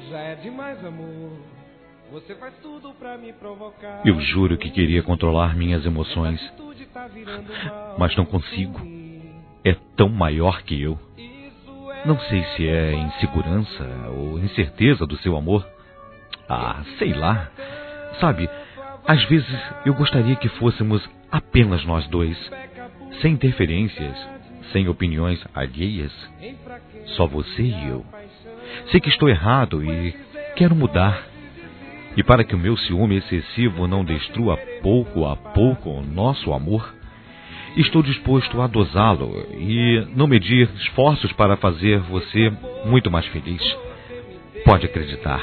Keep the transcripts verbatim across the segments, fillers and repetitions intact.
Já é demais, amor. Você faz tudo pra me provocar. Eu juro que queria controlar minhas emoções, mas não consigo. É tão maior que eu. Não sei se é insegurança ou incerteza do seu amor. Ah, sei lá. Sabe, às vezes eu gostaria que fôssemos apenas nós dois, sem interferências, sem opiniões alheias. Só você e eu. Sei que estou errado e quero mudar. E para que o meu ciúme excessivo não destrua pouco a pouco o nosso amor, estou disposto a dosá-lo e não medir esforços para fazer você muito mais feliz. Pode acreditar.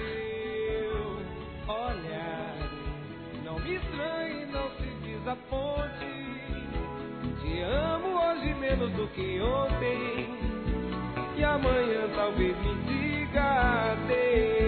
Olha, não me estranhe, não se desaponte. Te amo hoje menos do que ontem. E amanhã talvez me diga adeus.